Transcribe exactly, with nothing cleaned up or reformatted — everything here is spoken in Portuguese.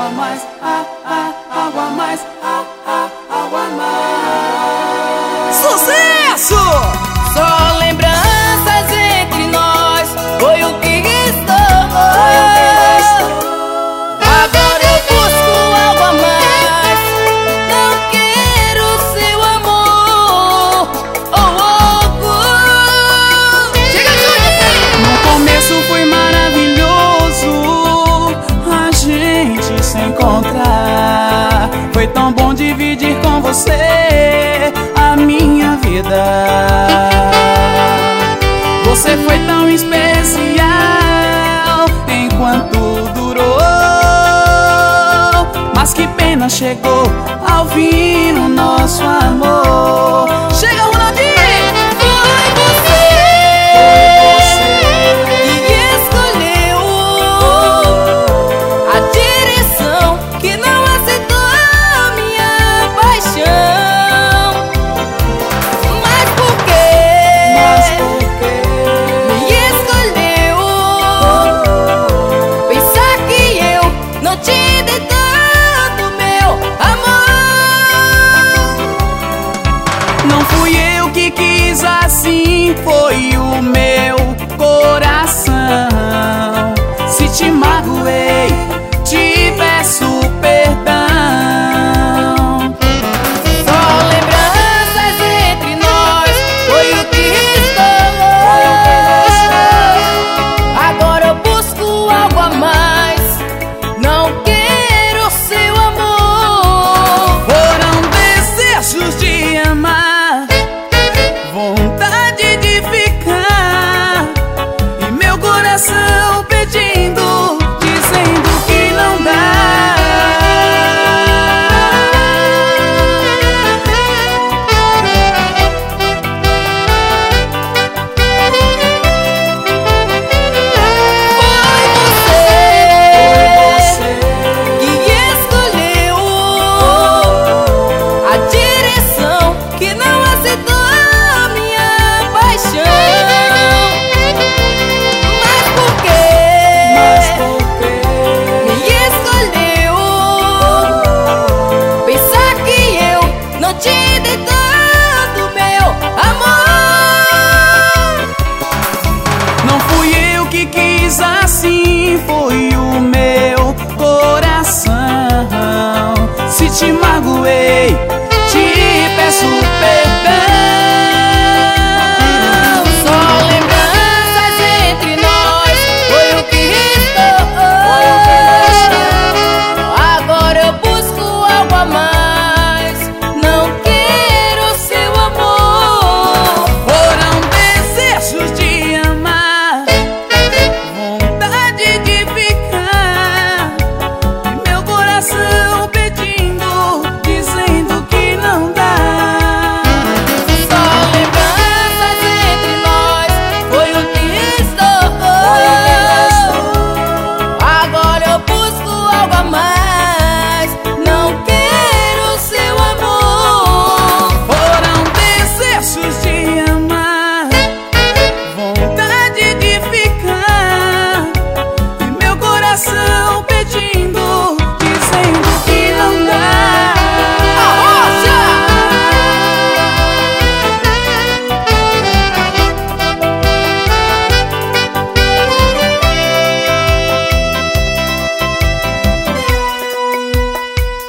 a mais, ah, ah, algo a mais, ah, ah, algo a mais. Sucesso! Só lembranças entre nós, foi o que restou. Foi o que restou. Agora eu busco algo a mais, não quero seu amor. Oh, oh, oh. Chega junto! No começo foi maravilhoso a gente se encontrar. Foi tão bom dividir com você a minha vida. Você foi tão especial enquanto durou, mas que pena chegou ao fim o nosso amor. Chega, Ronaldinho! Foi você que escolheu a direção que não aceitou a minha paixão. Mas por quê? Mas por quê? Me escolheu. Pensar que eu não te dei tanto meu amor. Não fui eu que quis assim, foi o meu coração. Se te magoei,